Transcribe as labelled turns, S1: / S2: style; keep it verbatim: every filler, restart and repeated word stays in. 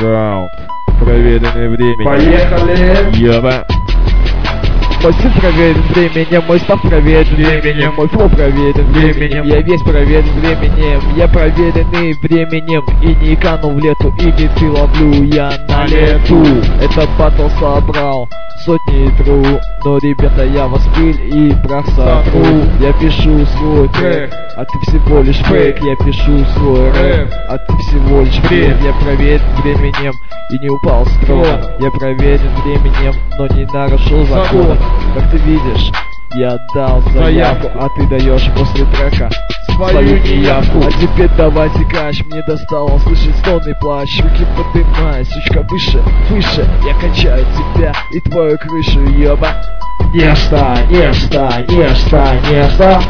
S1: раунд, проверенный временем.
S2: Поехали!
S1: Еба.
S3: Мой стиль проверен временем, мой став проверен временем, мой флоу проверен временем, я весь проверен временем, я проверенный временем, и не канул в лету, и гиты ловлю я на лету. Это батл собрал сотни тру, но, ребята, я вас пыль и прах сотру. Я пишу свой трек, а ты всего лишь фейк. Я пишу свой рэп, а ты всего лишь бред. Я проверен временем и не упал с трона. Я проверен временем, но не нарушил закон. Как ты видишь, я дал заявку, а ты даешь после трека свою неявку. А теперь давайте кач, мне достало слышать стонный плач. Руки поднимай, сучка, выше, выше. Я качаю тебя и твою крышу, ёба.
S2: Не встань, не встань, не встань, не встань.